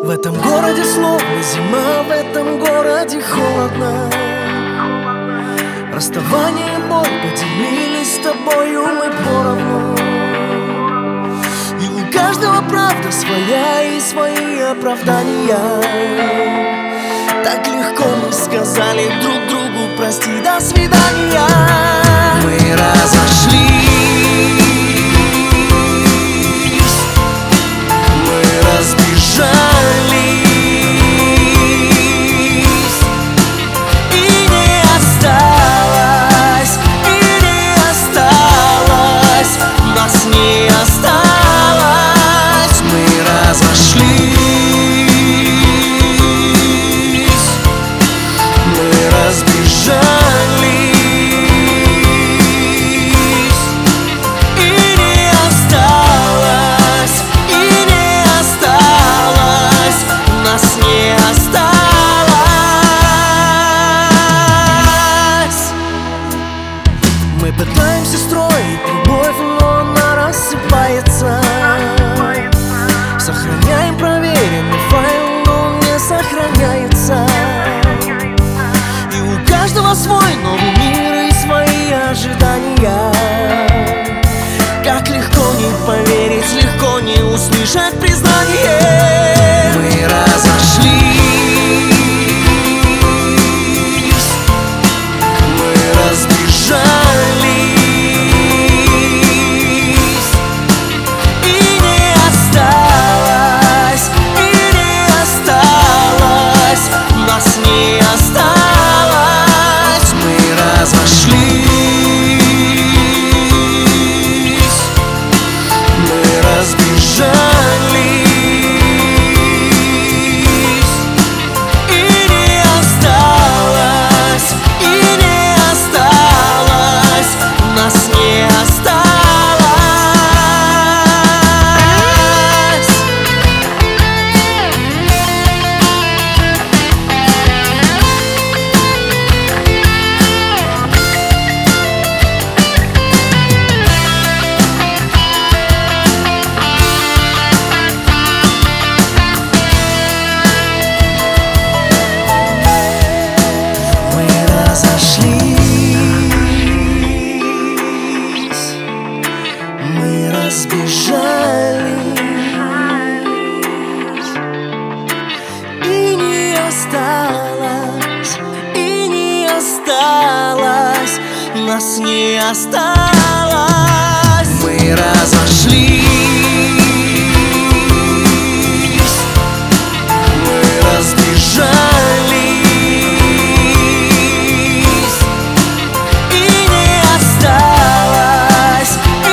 В этом городе словно зима, в этом городе холодно. Расставание и боль поделились с тобою мы поровну. И у каждого правда своя и свои оправдания. Так легко мы сказали друг другу прости, до свидания. Мы разошлись, мы разбежались, и не осталось, нас не осталось. Мы разошлись, мы разбежались, и не осталось, нас не осталось. Мы пытаемся строить любовь, но она рассыпается. Сохраняем проверенный файл, но он не сохраняется. И у каждого свой новый мир и свои ожидания. Как легко не поверить, легко не услышать признание. Мы разошлись, мы разбежались, и не осталось, нас не осталось. Мы разошлись, мы разбежались, и не осталось, нас не осталось. Мы разошлись, мы разбежались, и не осталось, нас не осталось. Мы разошлись, мы разбежались, и не осталось,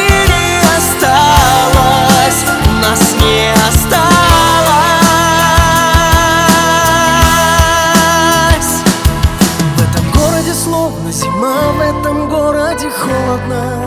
нас не осталось. В этом городе словно зима, в этом городе холодно.